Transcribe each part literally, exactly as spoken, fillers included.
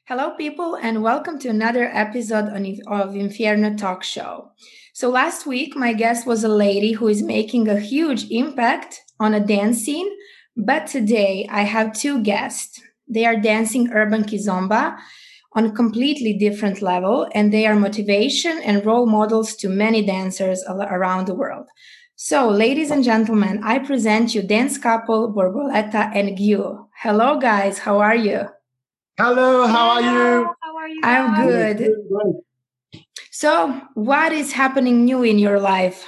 Hello, people, and welcome to another episode on- of Infierno Talk Show. So, last week, my guest was a lady who is making a huge impact on a dance scene, but today I have two guests. They are dancing urban kizomba on a completely different level, and they are motivation and role models to many dancers al- around the world. So, ladies and gentlemen, I present you dance couple Borboleta and Gyu. Hello, guys. How are you? Hello, how are you? How are you? I'm guys? good. Great, great. So, what is happening new in your life?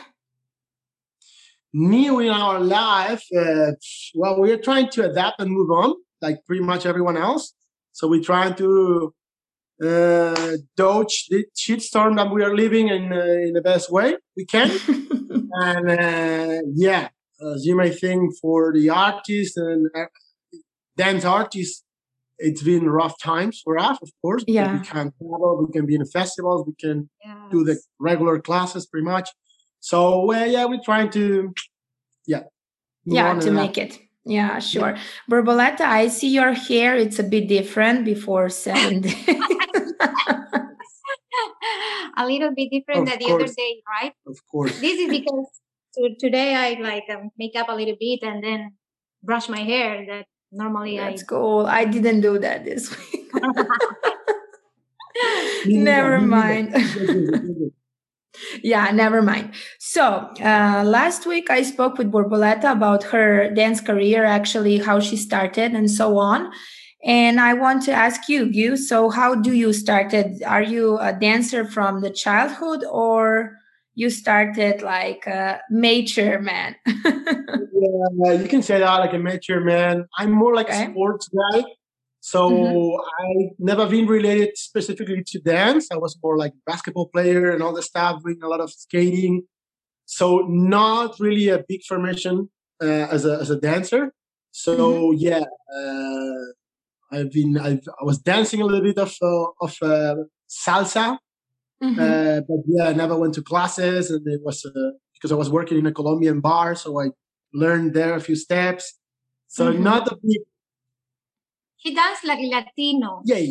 New in our life, uh, well, we're trying to adapt and move on, like pretty much everyone else. So we're trying to uh, dodge the shitstorm that we are living in uh, in the best way we can. And uh, yeah, as you may think, for the artists and uh, dance artists, it's been rough times for us, of course. Because Yeah. we can't travel, we can be in the festivals, we can do the Yes. regular classes pretty much. So uh, yeah, we're trying to yeah move Yeah, on to and make it. Yeah, sure. Borboleta, I see your hair. It's a bit different before seven days. A little bit different Of than the other course. day, right? of course. This is because to, today I like um, make up a little bit and then brush my hair. That normally That's I. cool. I didn't do that this week. Me neither, Never me neither. mind. It's okay, it's okay. Yeah, never mind. So, uh, last week I spoke with Borboleta about her dance career, actually, how she started and so on. And I want to ask you, Gyu, so how do you started? Are you a dancer from the childhood or you started like a mature man? Yeah, you can say that like a mature man. I'm more like a Okay. sports guy. So Mhm. I've never been related specifically to dance. I was more like basketball player and all the stuff, doing a lot of skating. So not really a big formation uh, as a as a dancer. So Mhm. yeah, uh, I've been I've, I was dancing a little bit of uh, of uh, salsa, Mhm. uh, but yeah, I never went to classes, and it was uh, because I was working in a Colombian bar, so I learned there a few steps. So Mhm. not a big He danced like Latino. yay.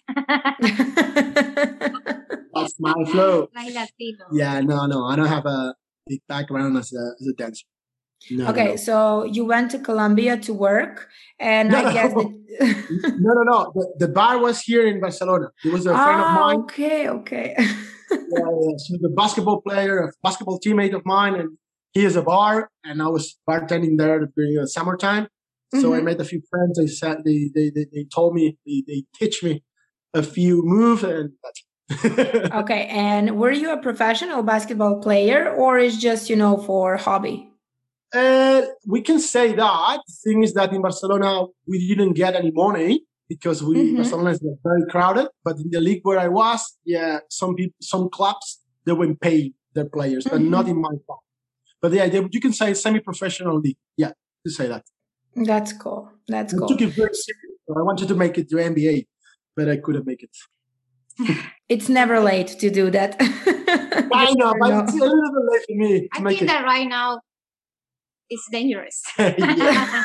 That's my flow. Like Latino. Yeah, no, no, I don't have a big background as a as a dancer. No, no, Okay, no. so you went to Colombia to work, and No, I guess no, that. no, no, no. The, the bar was here in Barcelona. It was a friend of Ah, mine. okay, okay. Yeah, yeah. She was a basketball player, a basketball teammate of mine, and he has a bar, and I was bartending there during the summertime. So I Mhm. made a few friends. They said they they they, they told me they they teach me a few moves, and that's it. Okay, and were you a professional basketball player, or is just you know for hobby? Uh, we can say that. The thing is that in Barcelona we didn't get any money because we Mhm. Barcelona is very crowded. But in the league where I was, yeah, some people, some clubs, they went pay their players, but not Mhm. in my club. But yeah, they, you can say semi-professional league. Yeah, to say that. That's cool. That's I cool. took it very serious. So I wanted to make it to N B A, but I couldn't make it. It's never late to do that. I You know, never but know. it's a little bit late for me to I make think it. that right now it's dangerous. yeah, Yeah,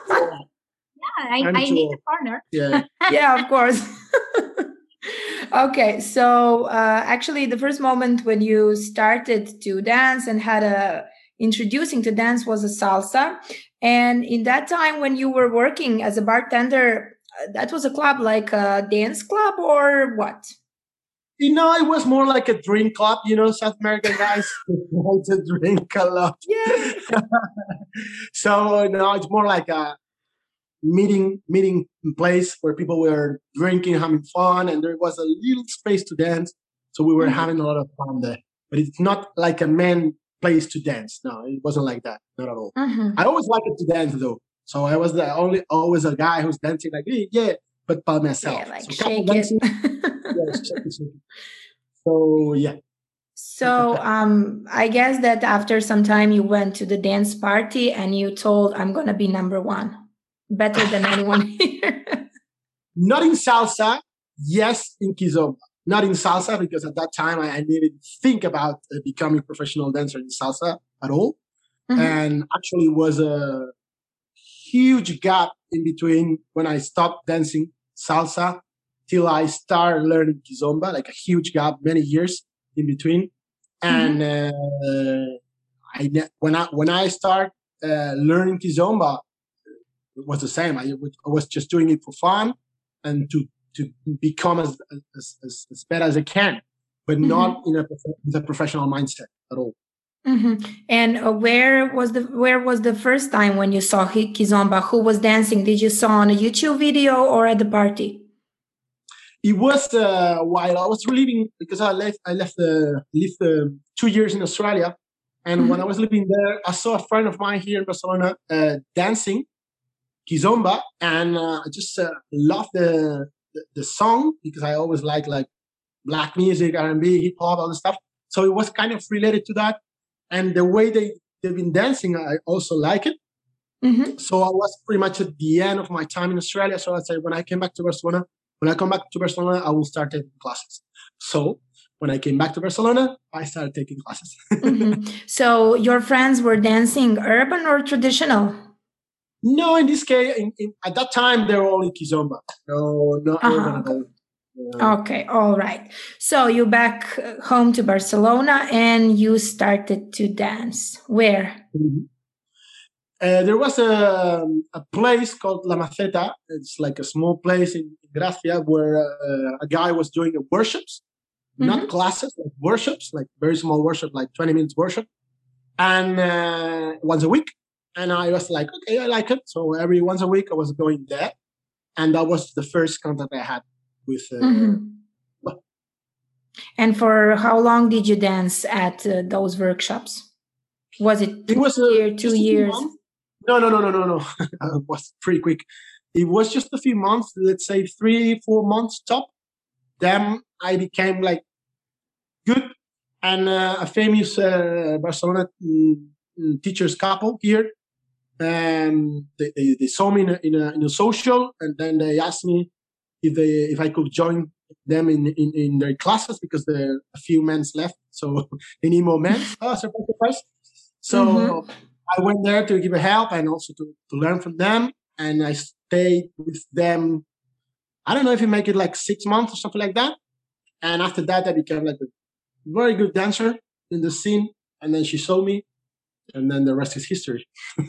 I, I'm I too need old. a partner. Yeah. Yeah, of course. Okay, so uh, actually, the first moment when you started to dance and had a introducing to dance was a salsa, and in that time when you were working as a bartender, uh, that was a club like a dance club or what? You know, it was more like a drink club. You know, South American guys like to drink a lot. Yeah. So no, it's more like a meeting meeting place where people were drinking, having fun, and there was a little space to dance. So we were Mhm. having a lot of fun there. But it's not like a man place to dance. No, it wasn't like that. Not at all. Mhm. I always liked to dance though. So I was the only always a guy who's dancing like "Hey, yeah, but by myself. Yeah, like So couple shake it. dancing, yeah, shake it, shake it. So yeah. So um, I guess that after some time you went to the dance party and you told, I'm gonna be number one, better than anyone here. Not in salsa, yes, in kizomba. Not in salsa because at that time I, I didn't even think about uh, becoming a professional dancer in salsa at all. Mhm. And actually was a huge gap in between when I stopped dancing salsa till I started learning Kizomba, like a huge gap, many years in between. And mm-hmm. uh, I when I when I start uh, learning Kizomba, it was the same. I, I was just doing it for fun and to to become as as, as, as better as I can, but mm-hmm. not in a, with a professional mindset at all. Mm-hmm. And uh, where was the where was the first time when you saw Kizomba? Who was dancing? Did you saw on a YouTube video or at the party? It was uh, while I was living, because I left I left uh, lived uh, two years in Australia, and mm-hmm. when I was living there, I saw a friend of mine here in Barcelona uh, dancing Kizomba, and uh, I just uh, loved the, the the song, because I always like like black music, R and B, hip hop, all the stuff. So it was kind of related to that. And the way they, they've been dancing, I also like it. Mm-hmm. So I was pretty much at the end of my time in Australia. So I said, when I came back to Barcelona, when I come back to Barcelona, I will start taking classes. So when I came back to Barcelona, I started taking classes. Mm-hmm. So your friends were dancing urban or traditional? No, in this case, in, in, at that time, they were only Kizomba. No, not uh-huh, urban okay. at all. Okay, all right. So you back home to Barcelona and you started to dance. Where? Mm-hmm. Uh, there was a, a place called La Maceta. It's like a small place in Gracia where uh, a guy was doing worships, mm-hmm. not classes, like worships, like very small worship, like twenty minutes worship, and uh, once a week. And I was like, okay, I like it. So every once a week I was going there, and that was the first contact I had with. Uh, mm-hmm. well. And for how long did you dance at uh, those workshops? Was it, it was a year, two years? No, no, no, no, no, no. It was pretty quick. It was just a few months, let's say three, four months top. Then I became like good, and uh, a famous uh, Barcelona mm, teachers couple here. Um, they, they, they saw me in a, in a in a social, and then they asked me if they if I could join them in in, in their classes, because there are a few men left, so they need more men. Oh, surprise, surprise! So mm-hmm. I went there to give a help and also to, to learn from them, and I stayed with them. I don't know if you make it like six months or something like that. And after that, I became like a very good dancer in the scene. And then she saw me. And then the rest is history.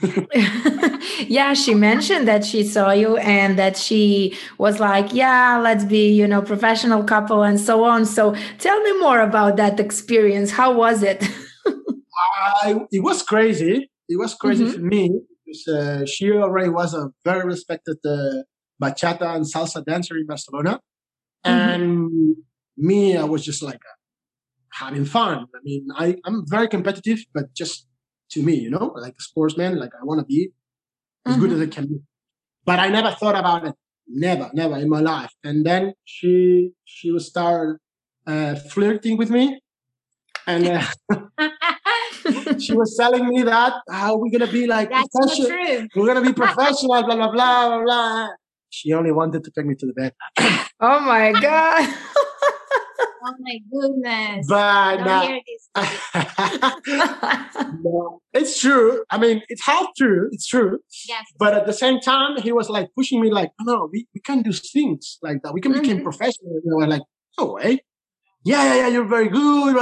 Yeah, she mentioned that she saw you and that she was like, yeah, let's be, you know, professional couple and so on. So tell me more about that experience. How was it? I, it was crazy. It was crazy mm-hmm. for me, because uh, she already was a very respected uh, bachata and salsa dancer in Barcelona. Mm-hmm. And me, I was just like uh, having fun. I mean, I, I'm very competitive, but just to me, you know, like a sportsman, like I want to be as mm-hmm. good as I can be. But I never thought about it. Never, never in my life. And then she she would start uh, flirting with me. And uh, she was telling me that how we're going to be like That's professional. So true. We're going to be professional, blah, blah, blah, blah, blah. She only wanted to take me to the bed. Oh, my God. Oh my goodness! But Don't uh, hear this. No, it's true. I mean, it's half true. It's true. Yes. But at the same time, he was like pushing me, like, "No, we, we can do things like that. We can mm-hmm. become professional." And I was like, "No way! Yeah, yeah, yeah. You're very good."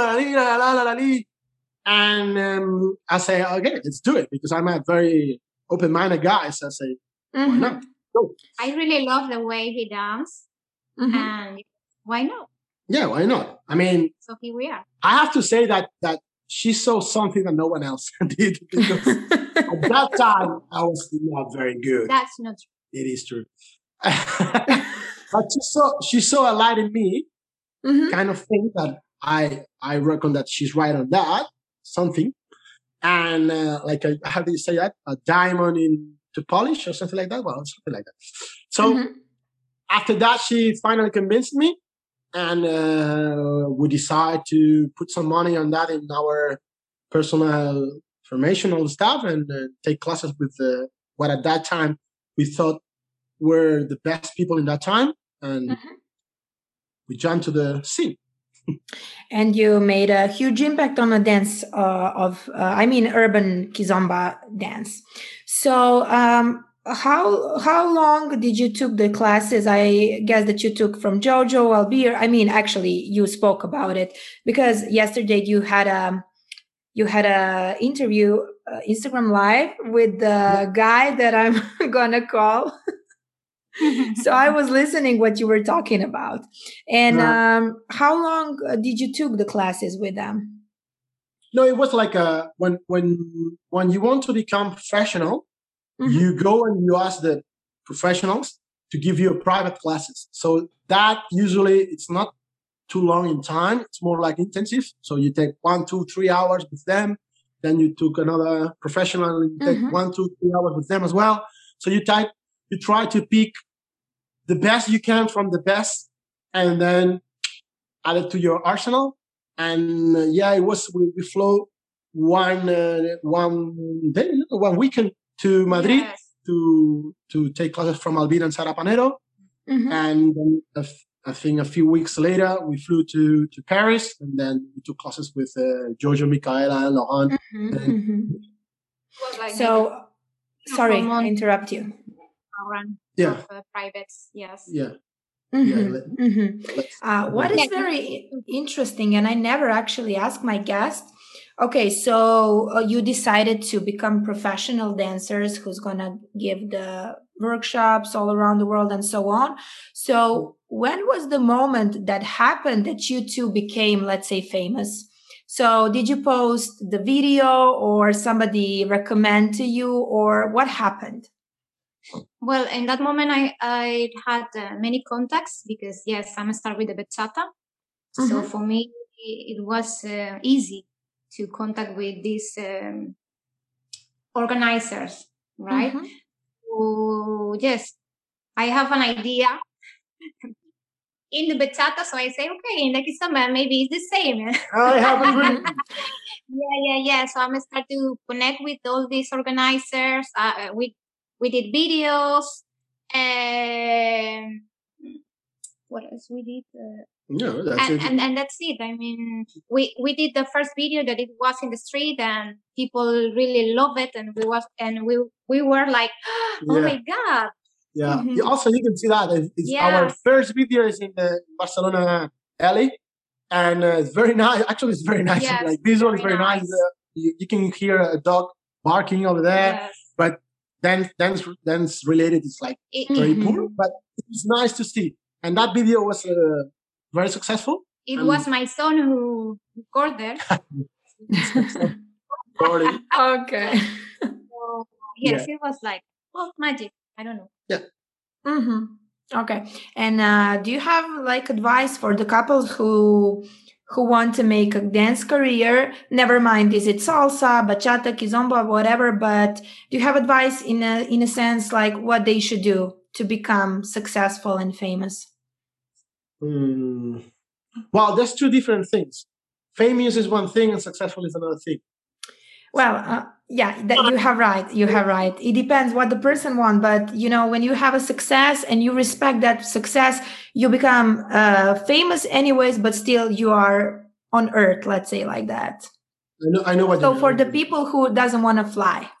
And um, I say, "Okay, let's do it," because I'm a very open-minded guy. So I say, mm-hmm. "Why not?" Go. I really love the way he dances, mm-hmm. and why not? Yeah, why not? I mean, so here we are. I have to say that that she saw something that no one else did, because at that time I was not very good. That's not true. It is true. But she saw she saw a light in me, mm-hmm. kind of thing that I I reckon that she's right on that something, and uh, like a, how do you say that, a diamond in to polish or something like that. Well, something like that. So mm-hmm. after that, she finally convinced me. And uh, we decide to put some money on that in our personal formational stuff, and uh, take classes with uh, what at that time we thought were the best people in that time. And mm-hmm. we jumped to the scene. And you made a huge impact on the dance uh, of, uh, I mean, urban Kizomba dance. So um, how how long did you took the classes? I guess that you took from Jojo, Albir. I mean, actually, you spoke about it because yesterday you had a you had a interview, uh, Instagram Live with the guy that I'm gonna call. So I was listening what you were talking about. And Yeah. um, how long uh, did you took the classes with them? No, it was like a when when when you want to become professional, Mhm. you go and you ask the professionals to give you private classes. So that usually it's not too long in time. It's more like intensive. So you take one, two, three hours with them. Then you took another professional and you take Mhm. one, two, three hours with them as well. So you type, you try to pick the best you can from the best, and then add it to your arsenal. And uh, yeah, it was we, we flew one uh, one day, one weekend to Madrid Yes. to to take classes from Albir and Sara Panero, Mhm. and then a f- I think a few weeks later we flew to to Paris, and then we took classes with uh, Giorgio, Micaela, and Laurent. Mhm. And Mhm. It was like maybe So, three or four sorry, I months interrupt you. around yeah, of uh, privates. Yes. yeah, yeah. Mhm. Let, Mhm. let's Uh, what Yeah. is very interesting, and I never actually asked my guest. Okay, so uh, you decided to become professional dancers who's gonna give the workshops all around the world and so on. So when was the moment that happened that you two became, let's say, famous? So did you post the video or somebody recommend to you or what happened? Well, in that moment, I I had uh, many contacts because yes, I'm start with the bachata. So Mhm. for me, it was uh, easy to contact with these um, organizers, right? Mhm. So yes, I have an idea in the bachata, so I say, okay, in the kizomba, maybe it's the same. I haven't really. Yeah, yeah, yeah. So I'm start to connect with all these organizers. Uh, we we did videos, and what else we did? Uh, No, that's and, it. and and that's it. I mean, we we did the first video that it was in the street, and people really love it, and we was and we we were like, oh Yeah. my god. Yeah. Mhm. Also, you can see that it's, it's our Yes. first video is in the Barcelona alley, and uh, it's very nice. Actually, it's very nice. Yes, Like visual is very very nice. nice. Uh, you, you can hear a dog barking over there, Yes. but dance dance dance related is like It, very Mhm. poor. But it's nice to see, and that video was uh, very successful. it And was my son who recorded. recording. Okay. So yes, Yeah. it was like, well, magic. I don't know. Yeah. Mm-hmm. Okay. And uh, do you have like advice for the couples who who want to make a dance career? Never mind, is it salsa, bachata, kizomba, whatever? But do you have advice in a in a sense like what they should do to become successful and famous? Hmm. Well, there's two different things. Famous is one thing, and successful is another thing. Well, uh, yeah, that you have right. You have right. It depends what the person want, but you know, when you have a success and you respect that success, you become uh, famous anyways. But still, you are on earth. Let's say like that. I know, I know what you So mean. for the people who doesn't want to fly,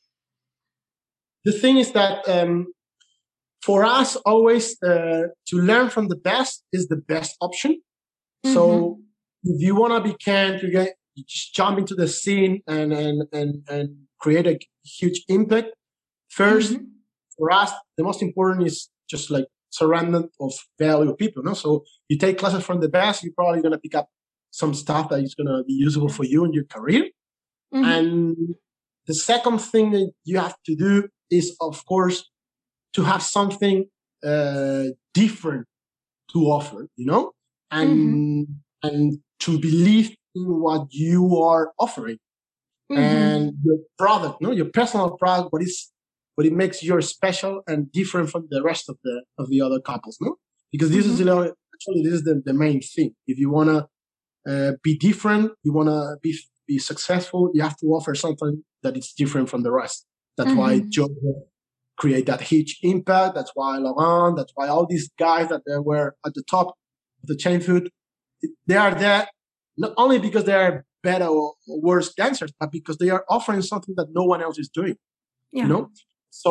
The thing is that um, for us, always uh, to learn from the best is the best option. So Mhm. if you want to be can to get you just jump into the scene and and and and create a huge impact. First, Mhm. for us, the most important is just like surrounding of value people. No, so you take classes from the best, you're probably gonna pick up some stuff that is gonna be usable for you in your career. Mhm. And the second thing that you have to do is, of course, to have something uh, different to offer, you know, and Mhm. and to believe in what you are offering and Mhm. your product, no, your personal product, what is what it makes you special and different from the rest of the of the other couples, no? Because this is, you Mhm. know, actually this is the, the main thing. If you wanna uh, be different, you wanna be be successful, you have to offer something that is different from the rest. That's why Mhm. Joe create that huge impact. That's why Laurent, that's why all these guys that they were at the top of the chain food, they are there not only because they are better or worse dancers, but because they are offering something that no one else is doing. Yeah. You know, so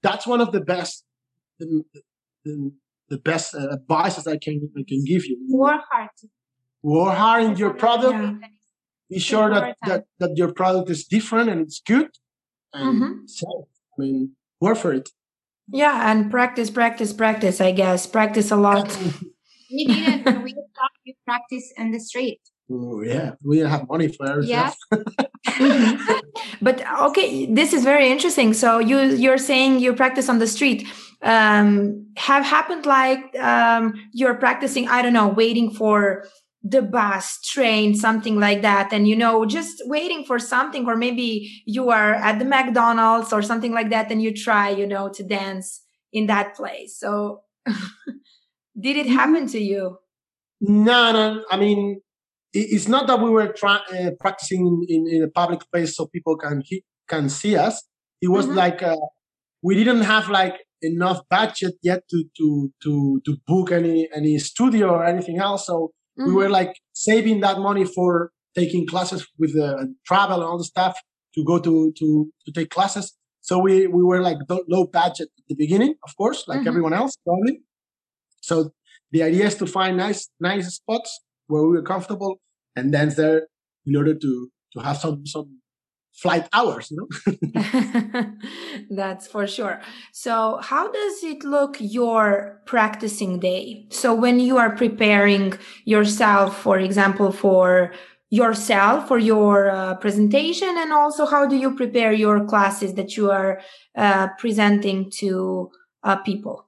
that's one of the best, the, the, the best uh, advices I can I can give you. Work hard. Work hard in your product. Yeah. Be sure that, that that your product is different and it's good. And Mm-hmm. so, I mean, work for it. Yeah, and practice, practice, practice. I guess practice a lot. We didn't. When we started, we practice in the street. Oh, yeah, we didn't have money for everything. Yes. Mm-hmm. But okay, this is very interesting. So you you're saying you practice on the street. Um, have happened like um, you're practicing, I don't know, waiting for the bus, train, something like that, and you know, just waiting for something, or maybe you are at the McDonald's or something like that, and you try, you know, to dance in that place. So, did it happen to you? No, no. I mean, it, it's not that we were trying uh, practicing in, in a public place so people can he, can see us. It was Mhm. like uh, we didn't have like enough budget yet to to to to book any any studio or anything else. So we Mhm. were like saving that money for taking classes with uh, travel and all the stuff to go to to to take classes. So we we were like do- low budget at the beginning, of course, like Mhm. everyone else probably. So the idea is to find nice nice spots where we were comfortable and dance there in order to to have some some flight hours, you know. That's for sure. So, how does it look your practicing day? So, when you are preparing yourself, for example, for yourself, for your uh, presentation, and also how do you prepare your classes that you are uh, presenting to uh, people?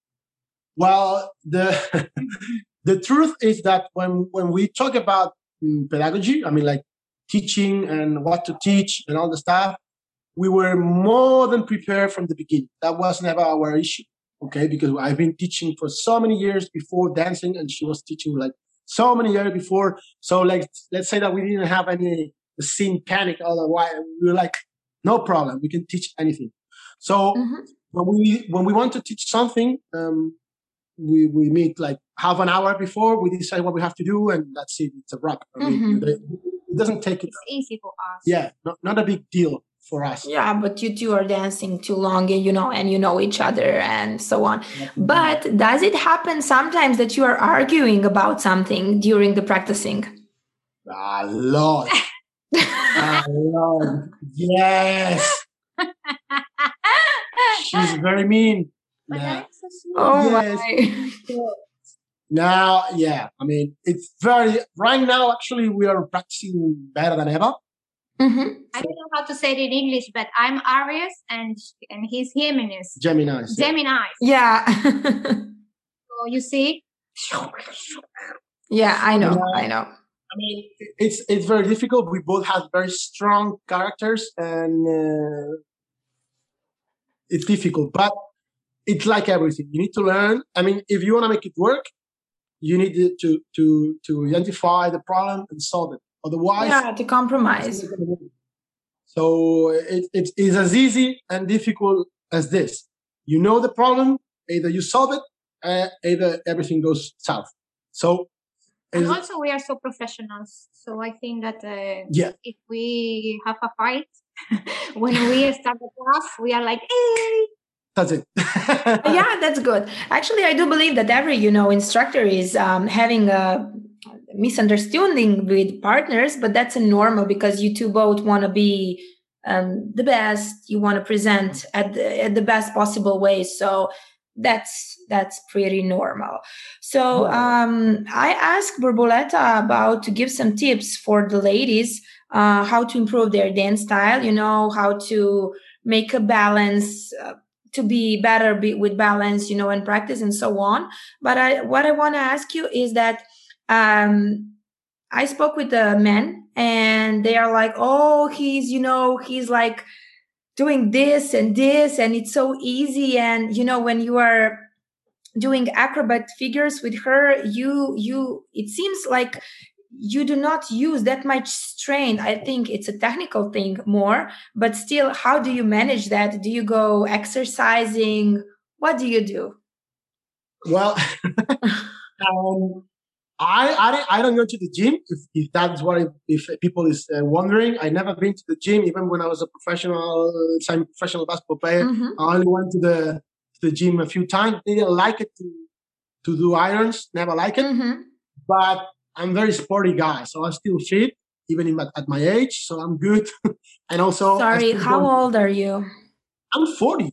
Well, the the truth is that when when we talk about mm, pedagogy, I mean like teaching and what to teach and all the stuff, we were more than prepared from the beginning. That was never our issue, okay? Because I've been teaching for so many years before dancing, and she was teaching like so many years before. So like, let's say that we didn't have any scene panic. Otherwise, we were like, no problem, we can teach anything. So Mhm. when we when we want to teach something, um, we we meet like half an hour before. We decide what we have to do, and that's it. It's a wrap. I mean, Mhm. it it doesn't take it. It's easy for us. Yeah, not, not a big deal for us. Yeah, but you two are dancing too long, and you know, and you know each other, and so on. But does it happen sometimes that you are arguing about something during the practicing? A lot. A lot. Yes. She's very mean. But Yeah. that's so sweet. Oh Yes. my! Now, yeah. I mean, it's very right now. Actually, we are practicing better than ever. Mhm. I don't know how to say it in English, but I'm Aries and and he's Jimenez. Gemini. Gemini. Yeah, So you see, yeah. I know. Yeah. I know. I mean, it's it's very difficult. We both have very strong characters, and uh, it's difficult. But it's like everything. You need to learn. I mean, if you want to make it work, you need to to to identify the problem and solve it. Otherwise, Yeah, to compromise. so it, it is as easy and difficult as this. You know the problem, either you solve it, uh, either everything goes south. So, and is- also we are so professionals. So I think that uh, yeah, if we have a fight, when we start the class, we are like, hey. that's it. Yeah, that's good. Actually, I do believe that every, you know, instructor is um, having a misunderstanding with partners, but that's a normal because you two both want to be um, the best. You want to present at the, at the best possible way. So that's that's pretty normal. So um, I asked Borboleta about to give some tips for the ladies, uh, how to improve their dance style. You know, how to make a balance. Uh, to be better be with balance, you know, and practice and so on. But I, what I want to ask you is that um, I spoke with the men and they are like, oh, he's, you know, he's like doing this and this and it's so easy. And, you know, when you are doing acrobat figures with her, you, you, it seems like you do not use that much strain. I think it's a technical thing more, but still, how do you manage that? Do you go exercising? What do you do? Well, um, I I, don't- I don't go to the gym if, if that's what it, if people is uh, wondering. I never been to the gym even when I was a professional, some professional basketball player. Mm-hmm. I only went to the to the gym a few times. Didn't like it to to do irons. Never like it. Mm-hmm. But I'm a very sporty guy, so I'm still fit even in, at my age. So I'm good. And also, I Sorry, still how don't- old are you? I'm forty.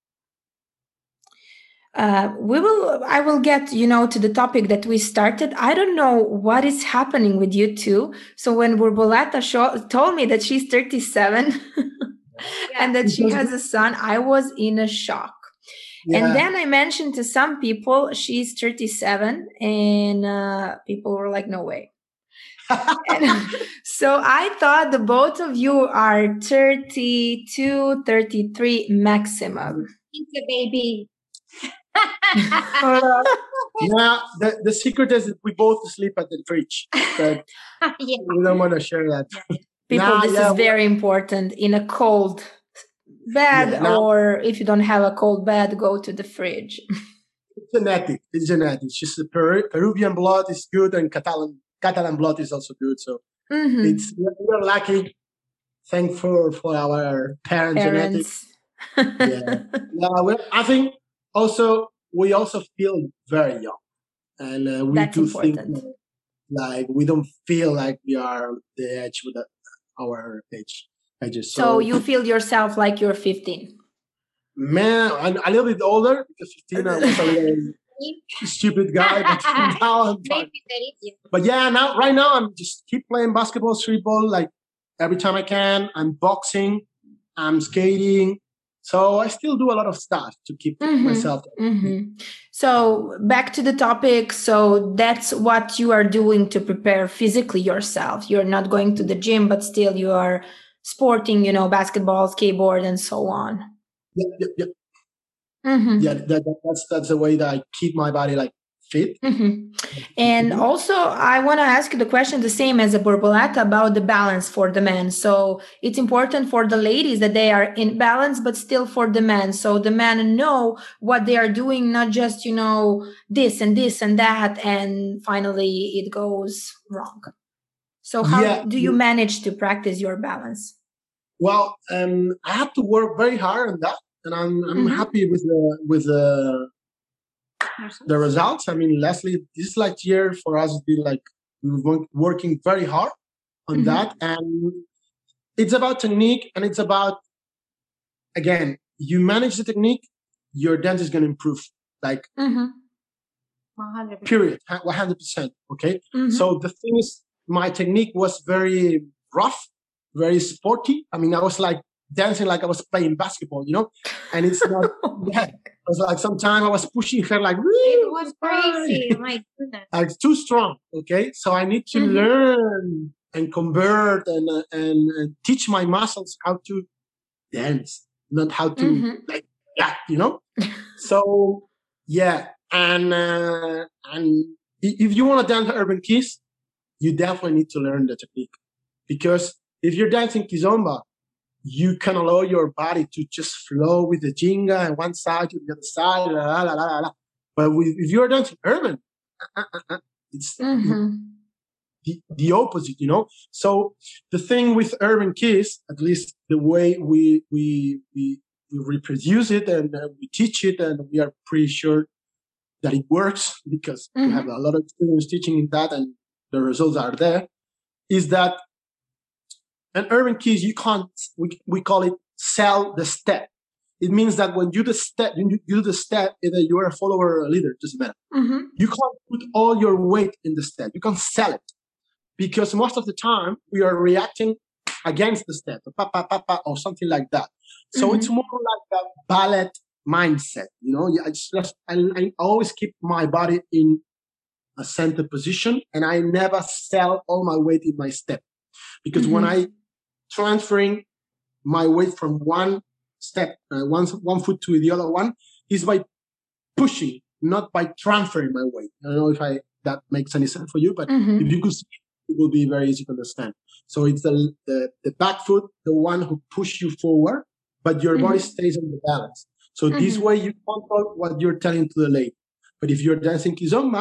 Uh, we will. I will get you know to the topic that we started. I don't know what is happening with you two. So when Borboleta show, told me that she's thirty-seven and that she has a son, I was in a shock. Yeah. And then I mentioned to some people she's thirty-seven, and uh, people were like, "No way." And so I thought the both of you are thirty-two, thirty-three maximum. He's a baby. Yeah, the, the secret is that we both sleep at the fridge, but Yeah. we don't want to share that. People, Nah, this yeah, is very important. In a cold bed, Yeah, now- or if you don't have a cold bed, go to the fridge. It's genetic. It's genetic. It's just the Peru- Peruvian blood is good, and Catalan Catalan blood is also good. So Mhm. it's we're lucky. Thankful for our parents' genetic. Parents. Yeah. Yeah, we, I think also we also feel very young, and uh, we That's do important. think like we don't feel like we are the age with the, our age ages. So you feel yourself like you're fifteen. man, I'm a little bit older because fifteen I was a little stupid guy, but now I'm fine. Maybe there is, yeah. But yeah, now right now I'm just keep playing basketball, street ball, like every time I can. I'm boxing, I'm skating. So I still do a lot of stuff to keep Mhm. myself. Mm-hmm. So back to the topic. So that's what you are doing to prepare physically yourself. You're not going to the gym, but still you are sporting, you know, basketball, skateboard, and so on. Yeah, yeah, yeah. Mm-hmm. yeah that, that, that's that's the way that I keep my body like fit. Mm-hmm. And also, I want to ask you the question the same as a Borboleta about the balance for the men. So it's important for the ladies that they are in balance, but still for the men. So the men know what they are doing, not just, you know, this and this and that. And finally, it goes wrong. So how Yeah. do you manage to practice your balance? Well, um, I have to work very hard on that, and I'm I'm Mhm. happy with the with the the results. I mean, Leslie, this like year for us has been like we've been working very hard on Mhm. that, and it's about technique, and it's about again, you manage the technique, your dance is going to improve, like Mm-hmm. one hundred percent. period, one hundred percent. Okay, Mm-hmm. so the thing is, my technique was very rough, very sporty. I mean, I was like dancing like I was playing basketball, you know, and it's not. Yeah, it was like sometimes I was pushing her like, It was crazy. My goodness. like too strong. Okay, so I need to Mhm. learn and convert and, uh, and and teach my muscles how to dance, not how to Mhm. like that, you know. So yeah, and uh, and i- if you want to dance urban kiss, you definitely need to learn the technique, because if you're dancing kizomba, you can allow your body to just flow with the jinga and one side to the other side, la, la, la, la, la. But with, if you're dancing urban, uh, uh, uh, it's Mm-hmm. the, the opposite, you know. So the thing with urban kiss, at least the way we we we, we reproduce it and uh, we teach it, and we are pretty sure that it works because we have a lot of experience teaching in that, and the results are there. Is that an urban kiss? You can't. We we call it sell the step. It means that when you do the step, you you do the step, either you are a follower or a leader, doesn't matter. Mm-hmm. You can't put all your weight in the step. You can't sell it, because most of the time we are reacting against the step, pa, pa, pa, pa, or something like that. So Mhm. it's more like a ballet mindset, you know. I just I, I always keep my body in a center position, and I never sell all my weight in my step, because when Mhm. I transferring my weight from one step, uh, one one foot to the other one, is by pushing, not by transferring my weight. I don't know if I that makes any sense for you, but Mhm. if you could see, it will be very easy to understand. So it's the, the, the back foot, the one who pushes you forward, but your body Mhm. stays on the balance. So this Mhm. way you control what you're telling to the lady. But if you're dancing kizomba,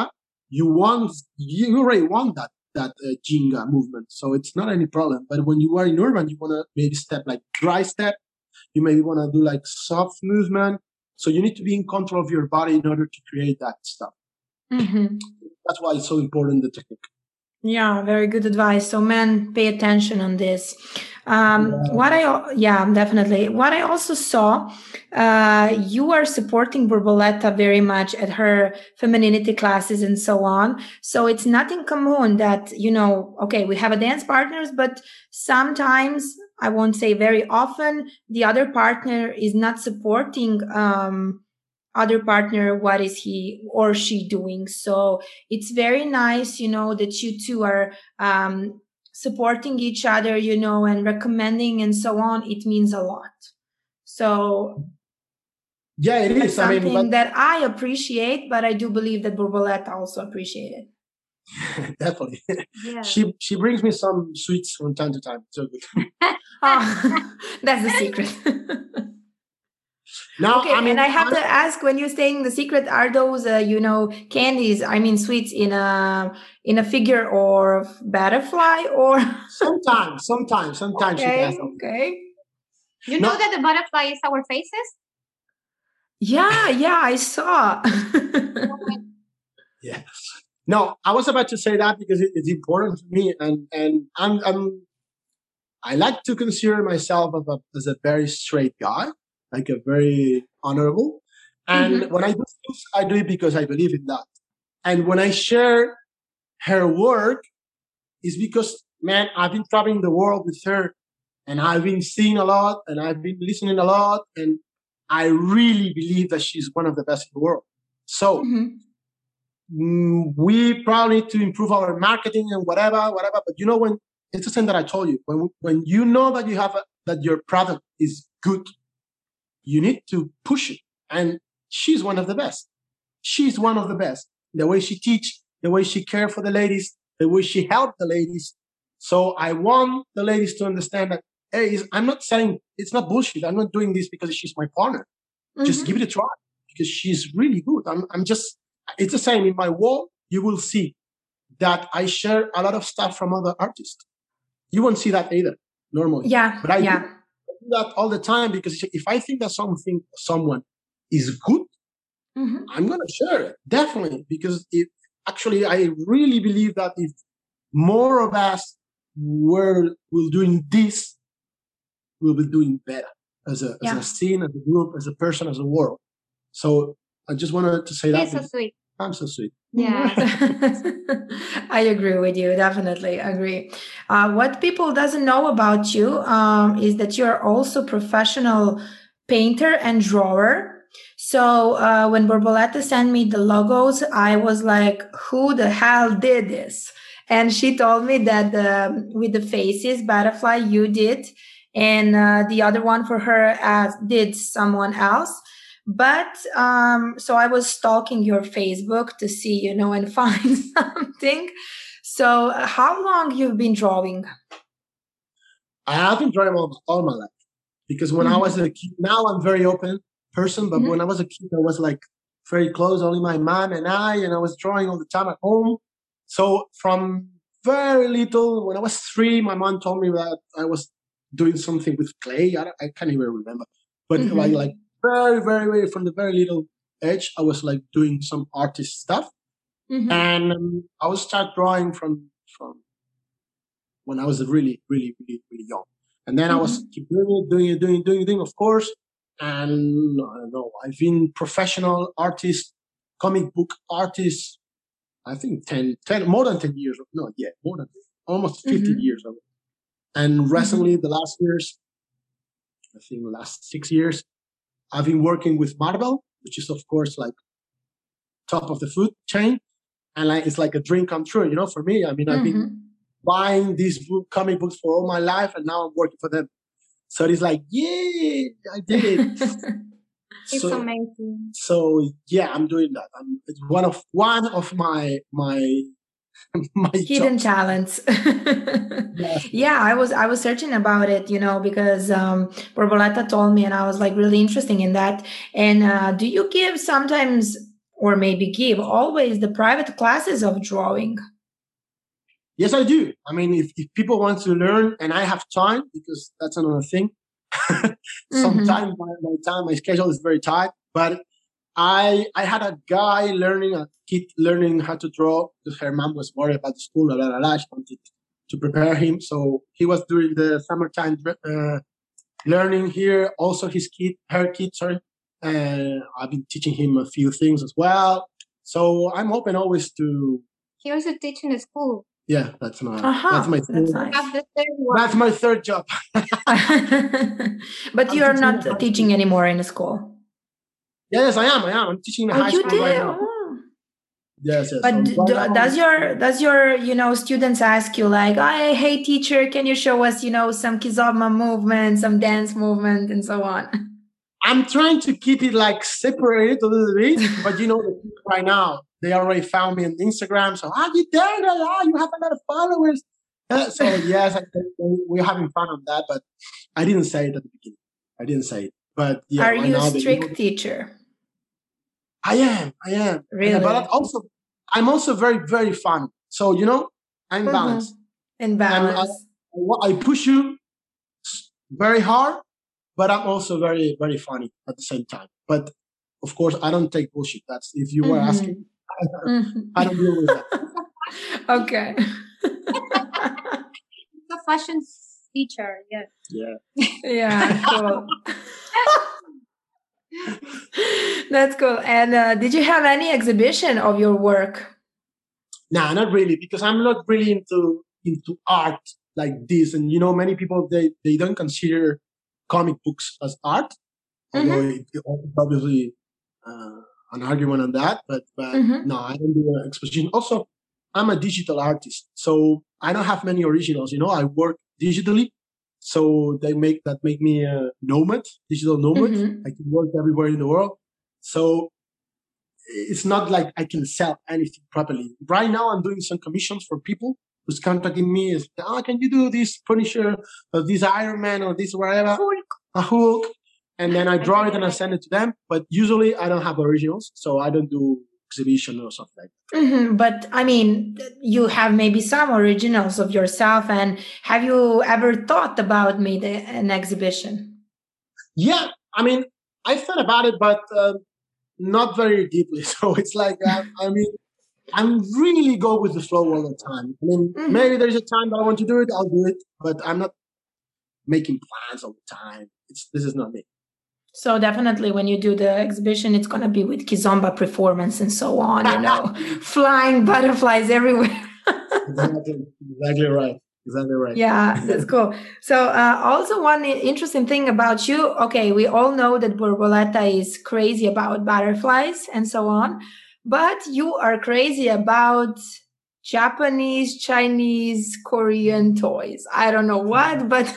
you want, you already want that that uh, Ginga movement, so it's not any problem. But when you are in urban, you want to maybe step like dry step. You maybe want to do like soft movement. So you need to be in control of your body in order to create that stuff. Mm-hmm. That's why it's so important, the technique. Yeah, very good advice. So men, pay attention on this. Um, yeah. What I, yeah, definitely. What I also saw, uh, you are supporting Borboleta very much at her femininity classes and so on. So it's not uncommon that, you know, okay, we have a dance partners, but sometimes, I won't say very often, the other partner is not supporting, um, other partner, what is he or she doing. So it's very nice, you know, that you two are um, supporting each other, you know, and recommending and so on. It means a lot. So yeah, it is something I mean, but... that I appreciate, but I do believe that Borboleta also appreciate it. Definitely. Yeah. She she brings me some sweets from time to time. So good. Oh, that's the secret. Now, okay, I mean, and I have I'm, to ask, when you're saying the secret, are those, uh, you know, candies, I mean, sweets in a in a figure or butterfly or? sometimes, sometimes, sometimes okay, she does. Okay. You know no. that the butterfly is our faces? Yeah, yeah, I saw. Yeah. No, I was about to say that because it, it's important for me, and and I'm, I'm I like to consider myself as a, as a very straight guy, like a very honorable. And mm-hmm. when I do things, I do it because I believe in that. And when I share her work, it's because, man, I've been traveling the world with her, and I've been seeing a lot, and I've been listening a lot, and I really believe that she's one of the best in the world. So mm-hmm. mm, we probably need to improve our marketing and whatever, whatever. But you know, when it's the same that I told you, when when you know that you have a, that your product is good, you need to push it. And she's one of the best. She's one of the best. The way she teach, the way she care for the ladies, the way she help the ladies. So I want the ladies to understand that, hey, I'm not saying, it's not bullshit. I'm not doing this because she's my partner. Mm-hmm. Just give it a try because she's really good. I'm, I'm just, it's the same. In my wall, you will see that I share a lot of stuff from other artists. You won't see that either, normally. Yeah, but I yeah. do, I do that all the time because if I think that something, someone is good, mm-hmm. I'm going to share it, definitely. Because if, actually, I really believe that if more of us were, were doing this, we'll be doing better as a, yeah. as a scene, as a group, as a person, as a world. So I just wanted to say that. He's so sweet. I'm so sweet. Yeah. I agree with you. Definitely agree. Uh, what people doesn't know about you um, is that you're also professional painter and drawer. So uh, when Borboleta sent me the logos, I was like, who the hell did this? And she told me that the, with the faces, butterfly, you did. And uh, the other one for her uh, did someone else. But um, so I was stalking your Facebook to see, you know, and find something. So how long you've been drawing? I have been drawing all, all my life. Because when mm-hmm. I was a kid, now I'm very open person, but mm-hmm. when I was a kid, I was like very close, only my mom and I, and I was drawing all the time at home. So from very little, when I was three, my mom told me that I was doing something with clay. I, I can't even remember. But mm-hmm. like, like very, very, very, from the very little age, I was like doing some artist stuff. Mm-hmm. And um, I was start drawing from, from when I was really, really, really, really young. And then mm-hmm. I was keep doing it, doing it, doing it, doing it, doing it, of course. And I don't know, I've been professional artist, comic book artist, I think ten, ten, more than ten years. No, yeah, more than almost fifty mm-hmm. years ago. And recently, mm-hmm. the last years, I think the last six years, I've been working with Marvel, which is, of course, like top of the food chain. And like it's like a dream come true, you know, for me. I mean, mm-hmm. I've been buying these book, comic books for all my life, and now I'm working for them. So it's like, yeah, I did it. It's so, amazing. So yeah, I'm doing that. I'm, it's one of one of my my my hidden jobs. talents. yeah. yeah, I was I was searching about it, you know, because um, Borboleta told me, and I was like really interested in that. And uh, do you give sometimes or maybe give always the private classes of drawing? Yes, I do. I mean, if, if people want to learn and I have time, because that's another thing, sometimes mm-hmm. my, my time, my schedule is very tight, but I I had a guy learning, a kid learning how to draw because her mom was worried about the school, blah, blah, blah. She wanted to prepare him. So he was during the summertime uh, learning here. Also his kid, her kid, sorry. Uh, I've been teaching him a few things as well. So I'm open always to... He also teach in the school. Yeah, that's my uh-huh, that's my third, that's, nice. that's, that's my third job. But you are not teaching, teaching anymore in the school. Yes, I am. I am. I'm teaching in oh, high you school do? right now. Yes, yes. But so do, right does your does your you know students ask you like, "I hey teacher, can you show us you know some kizomba movement, some dance movement, and so on?" I'm trying to keep it like separated a little bit, but you know, right now they already found me on Instagram. So, ah, you there? Ah, you have a lot of followers. Uh, so yes, I, we're having fun on that, but I didn't say it at the beginning. I didn't say it. But yeah, are right you now, a strict they, teacher? I am. I am. Really? But also, I'm also very, very fun. So you know, I'm mm-hmm. balanced. In balance. I, I push you very hard, but I'm also very, very funny at the same time. But of course, I don't take bullshit. That's if you were mm-hmm. asking. mm-hmm. I don't deal with that. Okay. A fashion teacher, yeah. Yeah. Yeah, cool. That's cool. And uh, did you have any exhibition of your work? Nah, not really, because I'm not really into into art like this. And you know, many people they they don't consider comic books as art, although mm-hmm. it, it's obviously uh, an argument on that. But but mm-hmm. no, I don't do an exposition. Also, I'm a digital artist, so I don't have many originals. You know, I work digitally, so they make that make me a nomad, digital nomad. Mm-hmm. I can work everywhere in the world, so it's not like I can sell anything properly. Right now, I'm doing some commissions for people who's contacting me. Is oh, can you do this Punisher or this Iron Man or this whatever, Hulk. a Hulk, and then I draw it and I send it to them. But usually, I don't have originals, so I don't do exhibition or something like that. Mm-hmm. But I mean, you have maybe some originals of yourself, and have you ever thought about made an exhibition? Yeah, I mean, I thought about it, but uh, not very deeply. So it's like, uh, I mean, I'm really go with the flow all the time. I mean, mm-hmm. maybe there's a time that I want to do it, I'll do it, but I'm not making plans all the time. It's this is not me. So definitely when you do the exhibition, it's going to be with Kizomba performance and so on, you know, flying butterflies everywhere. exactly, exactly right. Exactly right. Yeah, that's cool. So uh, also one interesting thing about you, okay, we all know that Borboleta is crazy about butterflies and so on, but you are crazy about Japanese, Chinese, Korean toys. I don't know what, but...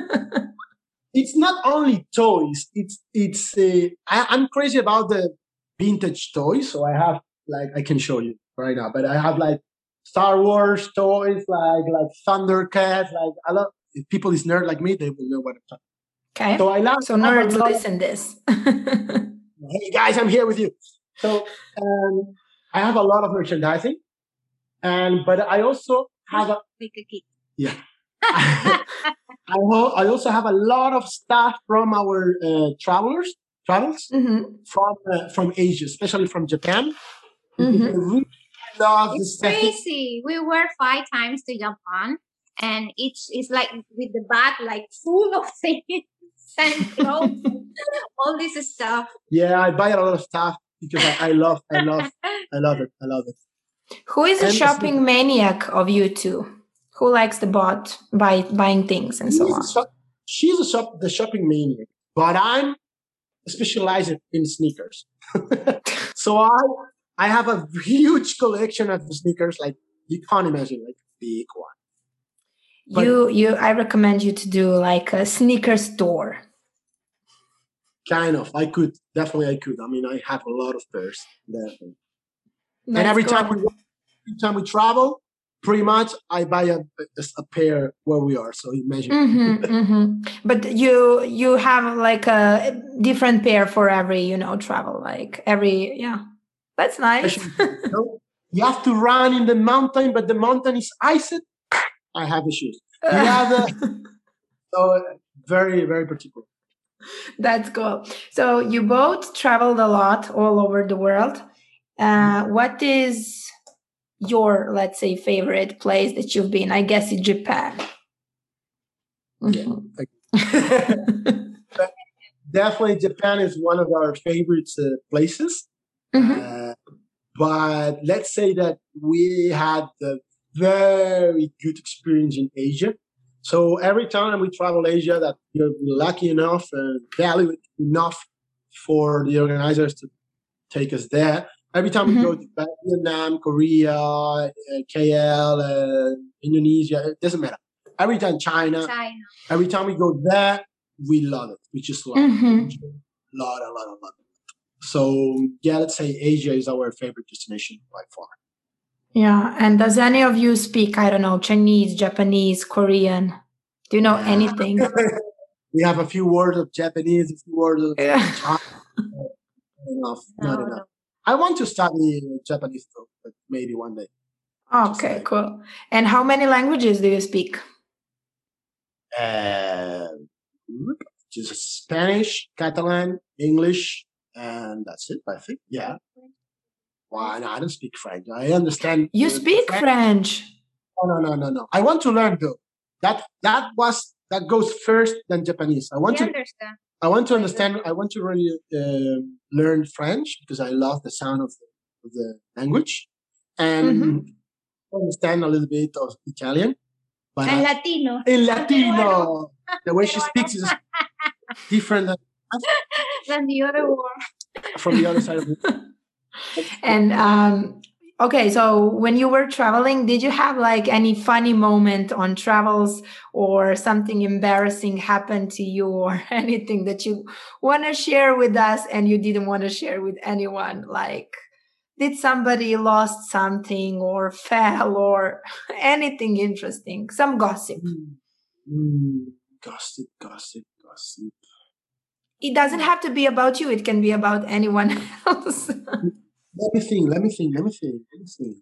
It's not only toys. It's it's. Uh, I, I'm crazy about the vintage toys. So I have like I can show you right now. But I have like Star Wars toys, like like Thundercats. Like I love. If people is nerd like me, they will know what I'm talking. Okay. So I love. So nerds listen this. Hey guys, I'm here with you. So um, I have a lot of merchandising, and but I also have a. Make a kid. Yeah. I, ho- I also have a lot of stuff from our uh, travelers, travels mm-hmm. from uh, from Asia, especially from Japan. Mm-hmm. I really love it's crazy. We were five times to Japan, and it's it's like with the bag like full of things and clothes, all this stuff. Yeah, I buy a lot of stuff because I, I love, I love, I love it. I love it. Who is and a shopping the, maniac of you two? Who likes the bot, buy, buying things and so on? Shop, she's a shop, the shopping maniac, but I'm specialized in sneakers. So I I have a huge collection of sneakers, like you can't imagine, like a big one. But you you, I recommend you to do like a sneaker store. Kind of, I could definitely, I could. I mean, I have a lot of pairs, definitely. That's and every cool. time we every time we travel. Pretty much, I buy a, a pair where we are. So imagine. Mm-hmm, mm-hmm. But you you have like a different pair for every you know travel, like every yeah. That's nice. You know, you have to run in the mountain, but the mountain is iced. I have the shoes. You have the, so very, very particular. That's cool. So you both traveled a lot all over the world. Uh, what is your, let's say, favorite place that you've been? I guess it's Japan. Mm-hmm. Yeah. Definitely Japan is one of our favorite uh, places. Mm-hmm. Uh, but let's say that we had a very good experience in Asia. So every time we travel Asia, that you're lucky enough and valuable enough for the organizers to take us there. Every time mm-hmm. we go to Vietnam, Korea, uh, K L, uh, Indonesia, it doesn't matter. Every time China, China, every time we go there, we love it. We just love mm-hmm. it. A lot, a lot, a lot. So yeah, let's say Asia is our favorite destination by far. Yeah. And does any of you speak, I don't know, Chinese, Japanese, Korean? Do you know yeah. anything? We have a few words of Japanese, a few words of yeah. Chinese. Enough, not no, enough. No. I want to study Japanese though, but maybe one day. Okay, like, cool. And how many languages do you speak? Uh, just Spanish, Catalan, English, and that's it, I think. Yeah. Why? No, I don't speak French. I understand. You speak French. French? No, no, no, no, no. I want to learn though. That that was that goes first than Japanese. I want you to understand. I want to understand. I want to really uh, learn French because I love the sound of the, of the language, and mm-hmm. understand a little bit of Italian. But and I, Latino. In Latino, the way she speaks is different than, than the other one. From the other side of it. And um, okay, so when you were traveling, did you have like any funny moment on travels or something embarrassing happened to you or anything that you want to share with us and you didn't want to share with anyone? Like, did somebody lost something or fell or anything interesting? Some gossip. Mm. Mm. Gossip, gossip, gossip. It doesn't have to be about you. It can be about anyone else. Let me think, let me think, let me think, let me think.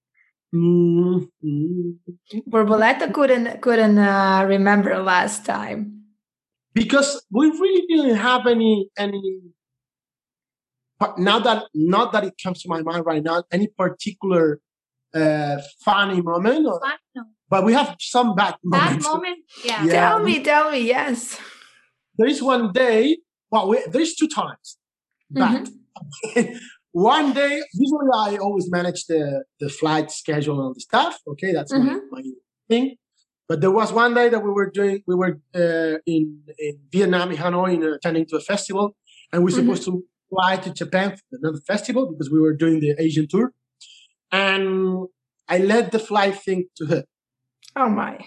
Mm-hmm. Borboleta couldn't, couldn't uh, remember last time. Because we really didn't have any, any, now that, not that it comes to my mind right now, any particular uh, funny moment. Or, Fun, no. But we have some bad moments. Bad moment? Yeah. yeah. Tell me, tell me, yes. There is one day, well, we, there's two times. But mm-hmm. one day, usually I always manage the, the flight schedule and all the stuff. Okay, that's mm-hmm. my, my thing. But there was one day that we were doing, we were uh, in, in Vietnam, in Hanoi, in, uh, attending to a festival. And we were mm-hmm. supposed to fly to Japan for another festival because we were doing the Asian tour. And I let the flight thing to her. Oh, my.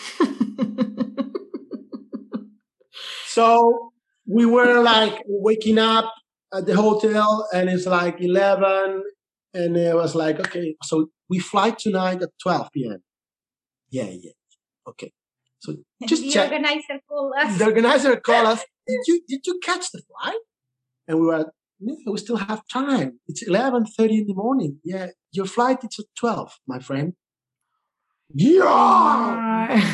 So we were like waking up at the hotel and it's like eleven and it was like, okay, so we fly tonight at twelve p.m. Yeah, yeah. Okay. So just the check. organizer called us. The organizer called us. Did you did you catch the flight? And we were, yeah, we still have time. It's eleven thirty in the morning. Yeah, your flight is at twelve, my friend. Yeah.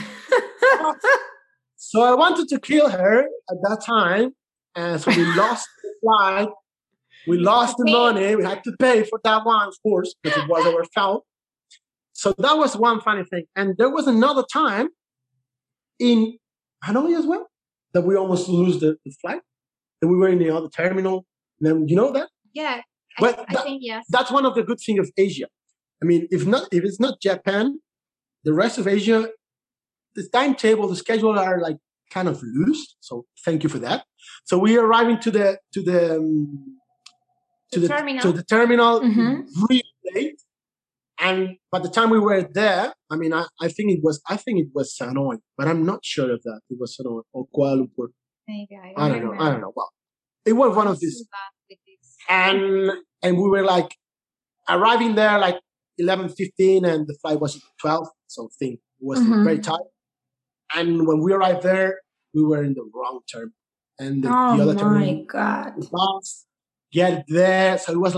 So I wanted to kill her at that time. And so we lost the flight. We lost the money. We had to pay for that one, of course, because it was our fault. So that was one funny thing. And there was another time in Hanoi as well that we almost lose the, the flight. And we were in the other terminal. And then, you know that? Yeah, but I, that, I think yes. That's one of the good things of Asia. I mean, if not, if it's not Japan, the rest of Asia, the timetable, the schedule are like kind of loose. So thank you for that. So we are arriving to the to the um, to the, the terminal to the terminal mm-hmm. really late. And by the time we were there, I mean, I, I think it was I think it was Hanoi, but I'm not sure of that. It was Hanoi or Kuala Lumpur. Maybe I don't, I don't know. remember. I don't know. Well, it was one of these. And and we were like arriving there like eleven fifteen, and the flight was at twelve. So thing it was mm-hmm. very tight. And when we arrived there, we were in the wrong term. And the, oh the other my terminal God. bus get there. So it was like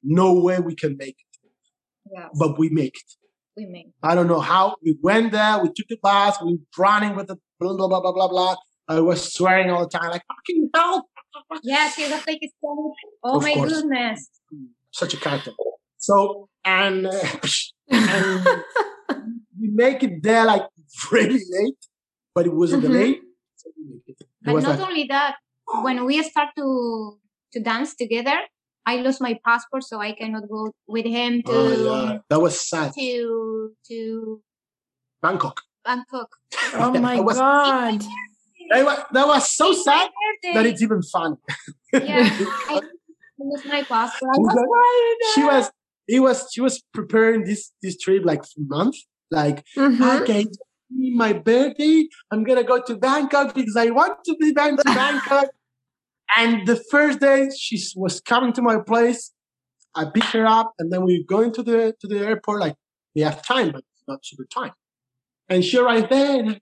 no way we can make it. Yes. But we make it. We make it. I don't know how. We went there, we took the bus, we were running with the blah, blah, blah, blah, blah, blah. I was swearing all the time, like, fucking help. Yes, you was like, oh Of my course. goodness. Such a character. So, and, uh, and we make it there like really late, but it wasn't Mhm. late. So we make it. It But was not like, only that, when we start to to dance together, I lost my passport, so I cannot go with him to oh, yeah. That was sad. to to Bangkok. Bangkok. Oh my that was, God. That was, that was so It's sad my birthday. that it's even fun. Yeah, I lost my passport. I She was was- crying. she was, he was, she was preparing this this trip like for a month. Like, Mhm. okay, my birthday, I'm gonna go to Bangkok because I want to be back to Bangkok. And the first day she was coming to my place, I picked her up, and then we going to the to the airport. Like, we have time, but it's not super time. And she arrived there, and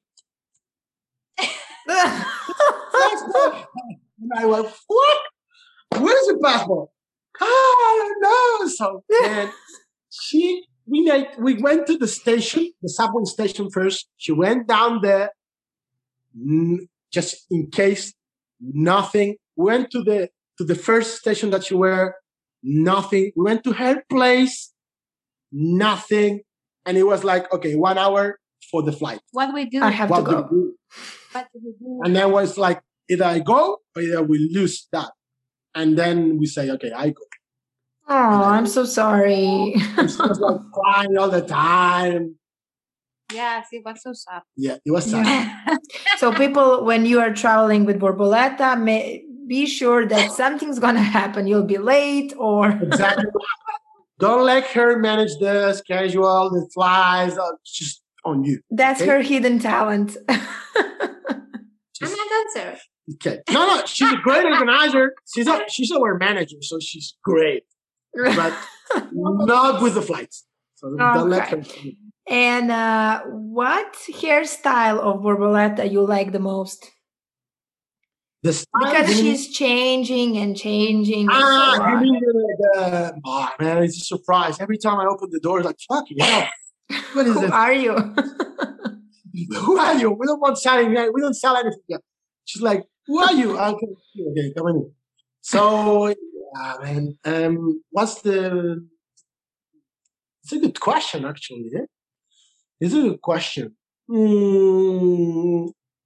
I, and I went, "What? Where's your passport?" "Ah, I don't know." So then she, we made, we went to the station, the subway station first. She went down there, mm, just in case, nothing. Went to the to the first station that she were, nothing. We went to her place, nothing. And it was like, okay, one hour for the flight. What we do? I have to What do we go. do? What do we do? And then was like, either I go or either we lose that. And then we say, okay, I go. Oh, I'm so sorry. And she was like crying all the time. Yes, it was so sad. Yeah, it was sad. Yeah. So people, when you are traveling with Borboleta, may, be sure that something's going to happen. You'll be late or... Exactly. Don't let her manage the schedule, the flies, uh, just on you. That's okay? her hidden talent. I'm a dancer. Okay. No, no, she's a great organizer. She's a, she's our manager, so she's great. But not with the flights. So don't let Okay. her. And uh, what hairstyle of Borboleta you like the most? The style, Because you mean- she's changing and changing. and Ah, so you on. mean the, the oh man, it's a surprise. Every time I open the door, it's like, fuck yeah. What is Who it? are you? Who are you? We don't want selling, we don't sell anything yet. She's like, who are you? Okay, okay, come in. So yeah, man. Um, what's the? It's a good question, actually. Yeah? It's a good question. Hmm.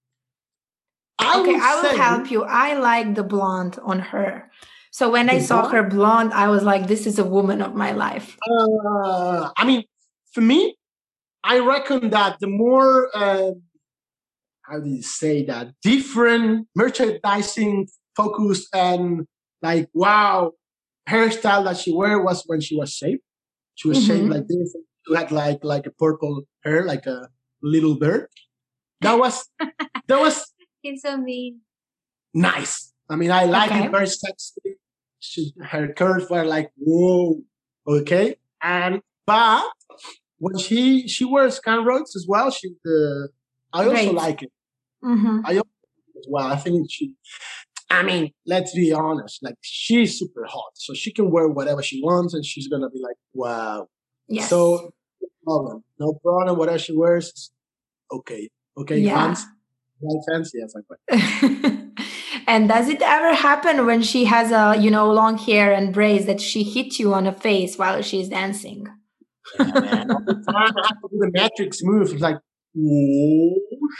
I Okay, would I will say- help you. I like the blonde on her. So when I The saw blonde? her blonde, I was like, this is a woman of my life. Uh, I mean, for me, I reckon that the more, uh, how do you say that, different merchandising focus and like, wow, hairstyle that she wore was when she was shaved. She was shaved Mhm. like this. She had like like a purple hair, like a little bird. That was that was It's so mean. nice. I mean, I like Okay. it, very sexy. She, her curves were like, whoa, okay. And but when she she wears cornrows as well, she uh, I also Great. like it Mhm. as well. I think she. I mean, let's be honest. Like, she's super hot, so she can wear whatever she wants, and she's gonna be like, wow. Yes. So no problem, no problem. Whatever she wears, is okay, okay, Yeah. fans, like fans, yes, like that. And does it ever happen when she has a, you know, long hair and braids that she hit you on the face while she's dancing? Yeah, man. All the time I have to do the Matrix move. It's like, whoa.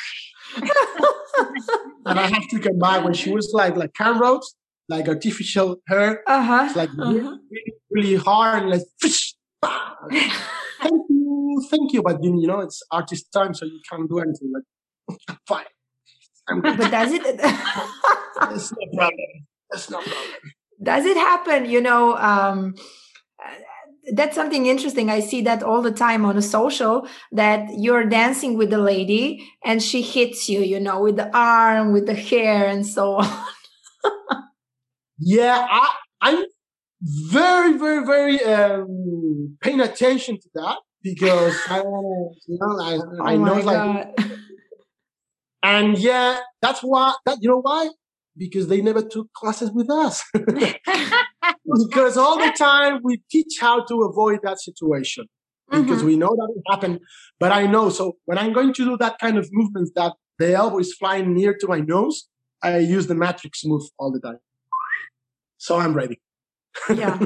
And I have to come back when she was like like cornrows, like artificial hair. Uh-huh. It's like uh-huh. really, really, really hard and like fish. Thank you, thank you. But you know, it's artist time, so you can't do anything. Like, fine. I'm good. But does it That's no problem. That's no problem. does it happen, you know, um uh, that's something interesting. I see that all the time on a social, that you're dancing with the lady and she hits you, you know, with the arm, with the hair and so on. Yeah, I, I'm very, very, very um, paying attention to that because I want to, you know, I, Oh I know my like, God. and yeah, that's why. That you know why? Because they never took classes with us. because all the time we teach how to avoid that situation because Mhm. we know that it happened. But I know, so when I'm going to do that kind of movements that the elbow is flying near to my nose, I use the matrix move all the time. So I'm ready. Yeah.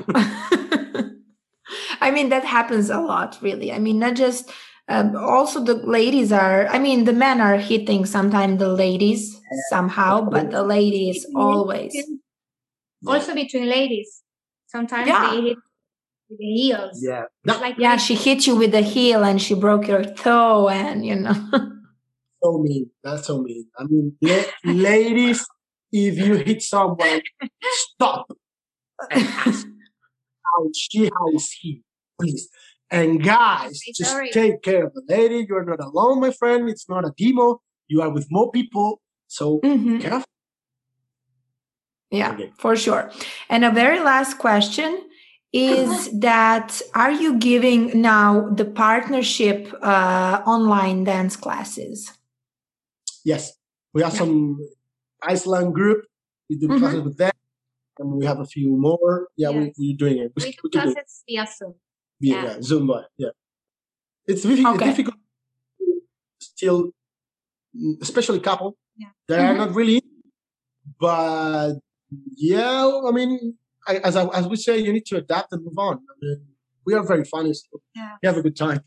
I mean, that happens a lot, really. I mean, not just, um, also the ladies are, I mean, the men are hitting sometimes the ladies somehow, but the ladies always. Also between ladies. Sometimes Yeah. they hit with the heels. Yeah. It's like Yeah, she hit you with the heel and she broke your toe, and you know. So mean. That's so mean. I mean, la- ladies, if you hit someone, stop and ask how is she, how is he, please. And guys, Say just sorry. take care of the lady. You're not alone, my friend. It's not a demo. You are with more people. So Mhm. be careful. Yeah, Okay. for sure. And a very last question is that are you giving now the partnership uh, online dance classes? Yes. We have some Iceland group. We do Mhm. classes with them. And we have a few more. Yeah, we, Yes. we're doing it. We, We do we can do it. classes via Zoom. Yeah, Yeah. yeah, Zumba. Yeah. It's difficult, Okay. difficult still, mm, especially couple. Yeah. They Mhm. are not really, but yeah, I mean, I, as I, as we say, you need to adapt and move on. I mean, we are very funny, so Yeah. we have a good time.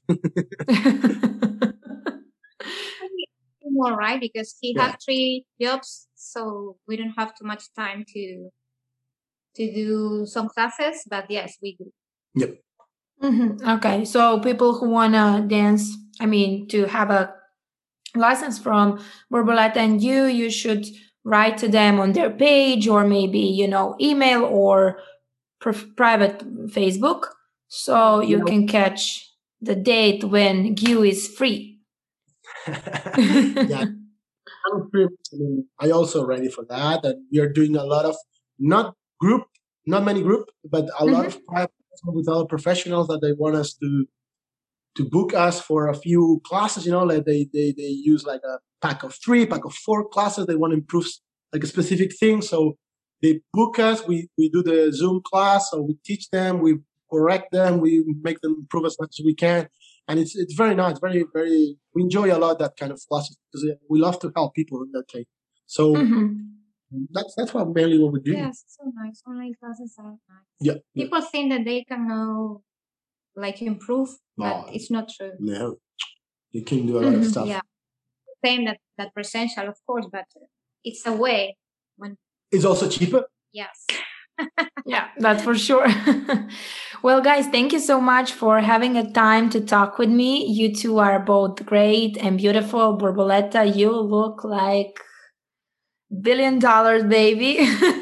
More, right? Because he Yeah. had three jobs, so we don't have too much time to to do some classes. But yes, we do. Yep. Mhm. Okay, so people who wanna dance, I mean, to have a license from Borboleta and you, you should write to them on their page, or maybe, you know, email or pr- private Facebook, so you Yeah. can catch the date when Gyu is free. Yeah. I'm pretty, I mean, I also ready for that, and we are doing a lot of not group, not many group, but a lot of private with other professionals that they want us to to book us for a few classes. You know, like they they they use like a pack of three, pack of four classes. They want to improve like a specific thing, so they book us. We we do the Zoom class, so we teach them, we correct them, we make them improve as much as we can, and it's it's very nice, very very. We enjoy a lot that kind of classes because we love to help people in that case. So Mhm. that's that's what mainly what we do. Yes, so nice. Online classes are nice. Yeah. yeah. People think that they can know, like, improve, but No, it's not true. no, you can do a lot of Mhm. stuff. Yeah, same that that presential, of course, but it's a way. When It's also cheaper. yes, Yeah, that's for sure. Well, guys, thank you so much for having a time to talk with me. You two are both great and beautiful. Borboleta, you look like billion dollars, baby.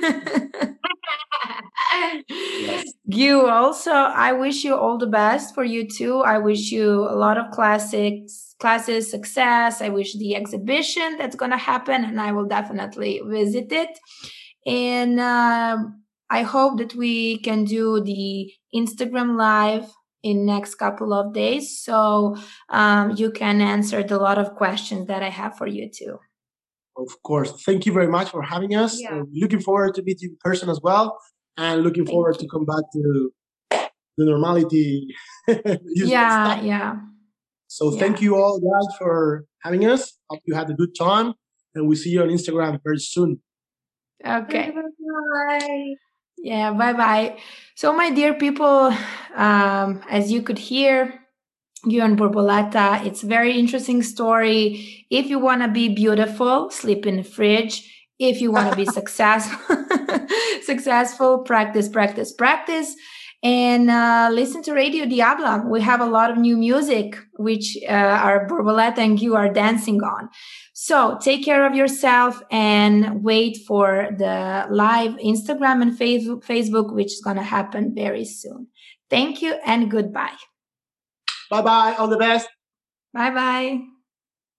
Yes. You also, I wish you all the best for you too. I wish you a lot of classics, classes success. I wish the exhibition that's going to happen, and I will definitely visit it. And um I hope that we can do the Instagram live in next couple of days, so um, you can answer the lot of questions that I have for you too. Of course. Thank you very much for having us. Yeah. Uh, looking forward to meet you in person as well, and looking Thank forward you. to come back to the normality. usual Yeah, stuff. yeah. So Yeah. thank you all guys for having us. Hope you had a good time, and we'll see you on Instagram very soon. Okay. bye. Yeah, bye bye. So, my dear people, um, as you could hear, you and Borboleta, it's a very interesting story. If you want to be beautiful, sleep in the fridge. If you want to be successful, successful, practice, practice, practice, and uh, listen to Radio Diabla. We have a lot of new music, which uh, our Borboleta and you are dancing on. So take care of yourself and wait for the live Instagram and Facebook, Facebook which is going to happen very soon. Thank you and goodbye. Bye bye. All the best. Bye bye.